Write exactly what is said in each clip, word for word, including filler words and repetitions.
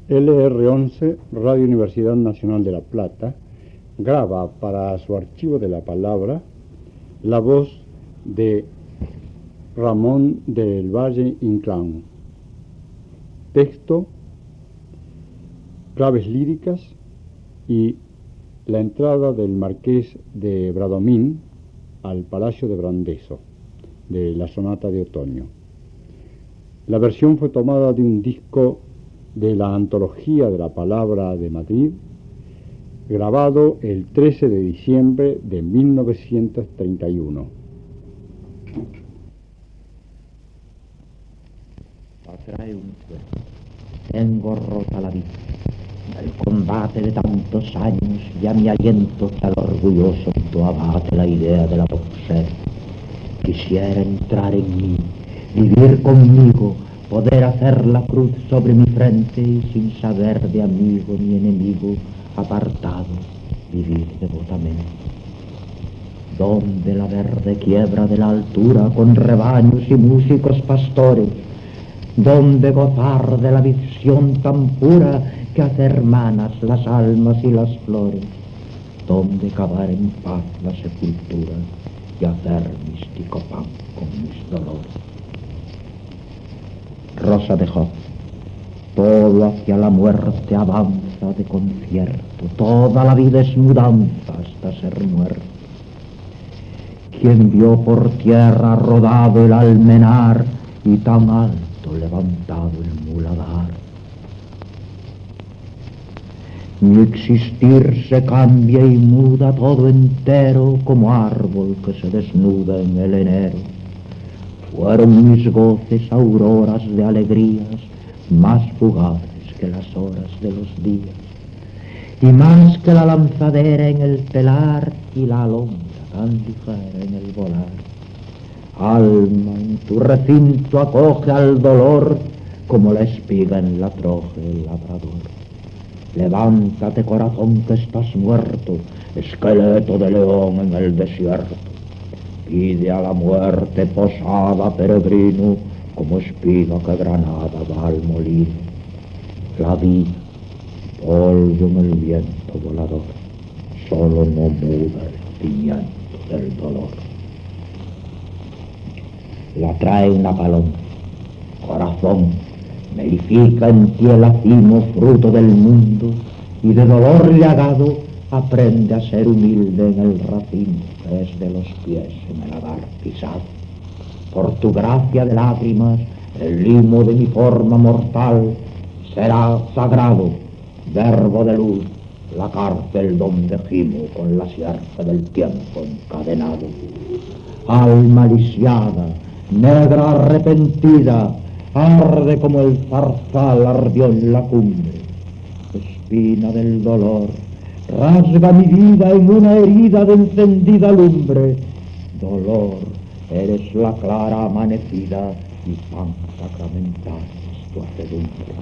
L R once, Radio Universidad Nacional de La Plata, graba para su archivo de la palabra la voz de Ramón del Valle Inclán. Texto, claves líricas y la entrada del Marqués de Bradomín al Palacio de Brandeso, de la Sonata de Otoño. La versión fue tomada de un disco de la Antología de la Palabra de Madrid, grabado el trece de diciembre de mil novecientos treinta y uno. Atrae un sueño. Tengo rota la vida. El combate de tantos años ya mi aliento tal orgulloso abate la idea de la ser. Quisiera entrar en mí, vivir conmigo, poder hacer la cruz sobre mi frente y sin saber de amigo ni enemigo, apartado, vivir devotamente. Donde la verde quiebra de la altura con rebaños y músicos pastores, donde gozar de la visión tan pura que hace hermanas las almas y las flores, donde cavar en paz la sepultura y hacer místico pan con mis dolores. Rosa de Job, todo hacia la muerte avanza de concierto, toda la vida es mudanza hasta ser muerto. Quien vio por tierra rodado el almenar y tan alto levantado el muladar. Mi existir se cambia y muda todo entero como árbol que se desnuda en el enero. Fueron mis goces auroras de alegrías más fugaces que las horas de los días, y más que la lanzadera en el telar y la alondra tan ligera en el volar. Alma, en tu recinto acoge al dolor como la espiga en la troje el labrador. Levántate, corazón, que estás muerto, esqueleto de león en el desierto. Pide a la muerte posada, peregrino, como espiga que granada va al molino. La vida, polvo en el viento volador, solo no muda el pimiento del dolor. La trae una paloma, corazón, verifica en ti el acimo fruto del mundo, y de dolor llagado aprende a ser humilde en el racimo que es de los pies en el agar pisado. Por tu gracia de lágrimas, el limo de mi forma mortal será sagrado, verbo de luz, la cárcel donde gimo con la sierpe del tiempo encadenado. Alma lisiada, negra arrepentida, arde como el zarzal ardió en la cumbre. Espina del dolor, rasga mi vida en una herida de encendida lumbre. Dolor, eres la clara amanecida y pan sacramental es tu hacedumbre.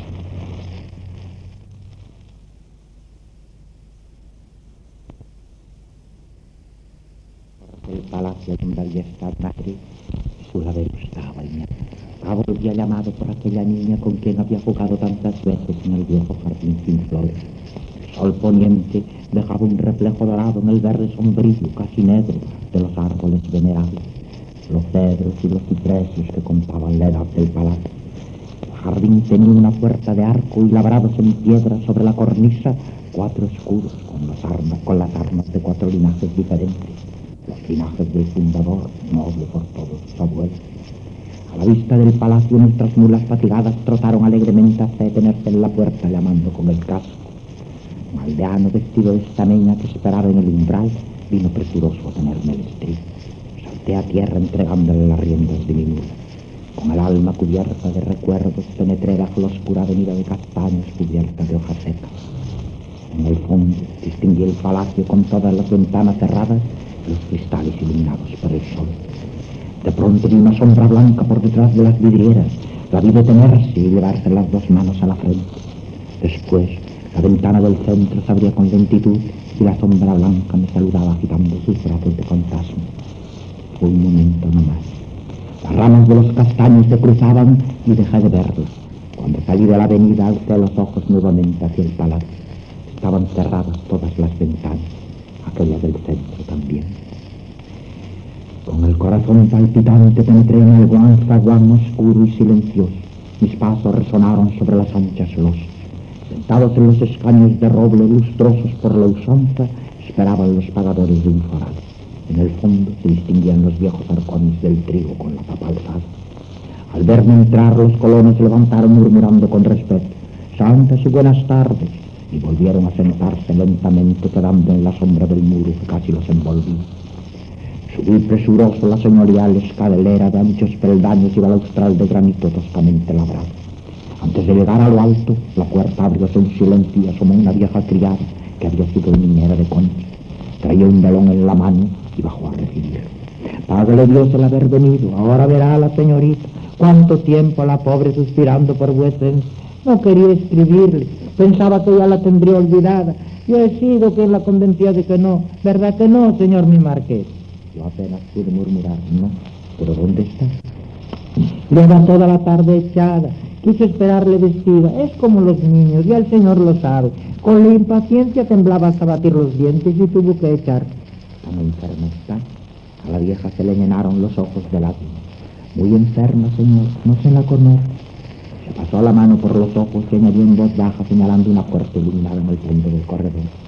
El palacio donde había estado Madrid, su ladero estaba inerte. Había llamado por aquella niña con quien había jugado tantas veces en el viejo jardín sin flores. El sol poniente dejaba un reflejo dorado en el verde sombrío, casi negro, de los árboles venerables, los cedros y los cipreses que contaban la edad del palacio. El jardín tenía una puerta de arco y labrados en piedra sobre la cornisa cuatro escudos con las armas, con las armas de cuatro linajes diferentes. Los linajes del fundador, noble por todos sus abuelos. A la vista del palacio nuestras mulas fatigadas trotaron alegremente hasta detenerse en la puerta llamando con el casco. Un aldeano vestido de estameña que esperaba en el umbral vino presuroso a tenerme el estribo. Salté a tierra entregándole las riendas de mi mula. Con el alma cubierta de recuerdos penetré bajo la oscura avenida de castaños cubierta de hojas secas. En el fondo distinguí el palacio con todas las ventanas cerradas y los cristales iluminados por el sol. De pronto vi una sombra blanca por detrás de las vidrieras. La vi detenerse y llevarse las dos manos a la frente. Después, la ventana del centro se abría con lentitud y la sombra blanca me saludaba agitando sus brazos de fantasma. Fue un momento nomás. Las ramas de los castaños se cruzaban y dejé de verlos. Cuando salí de la avenida alcé los ojos nuevamente hacia el palacio. Estaban cerradas todas las ventanas, aquella del centro también. Con el corazón palpitante penetré en el gran zaguán oscuro y silencioso. Mis pasos resonaron sobre las anchas losas. Sentados en los escaños de roble lustrosos por la usanza, esperaban los pagadores de un foral. En el fondo se distinguían los viejos arcones del trigo con la tapa alzada. Al verme entrar, los colonos se levantaron murmurando con respeto: «Santas y buenas tardes», y volvieron a sentarse lentamente, quedando en la sombra del muro que casi los envolvía. Subí presuroso la señorial escalera de anchos peldaños y balaustral de granito toscamente labrado. Antes de llegar a lo alto, la puerta abrióse en silencio y asomó una vieja criada que había sido niñera de Concha. Traía un velón en la mano y bajó a recibirlo. «Págale Dios el haber venido. Ahora verá a la señorita. Cuánto tiempo la pobre suspirando por vuecencia. No quería escribirle. Pensaba que ya la tendría olvidada. Yo he sido quien la convencía de que no. ¿Verdad que no, señor mi marqués?» Yo apenas pude murmurar: «No, pero ¿dónde está?» «Lleva toda la tarde echada. Quise esperarle vestida. Es como los niños, ya el señor lo sabe. Con la impaciencia temblaba hasta batir los dientes y tuvo que echar». «¿Tan enferma está?» A la vieja se le llenaron los ojos de lágrimas. «Muy enferma, señor, no se la conoce». Se pasó la mano por los ojos y añadió en voz baja, señalando una puerta iluminada en el fondo del corredor: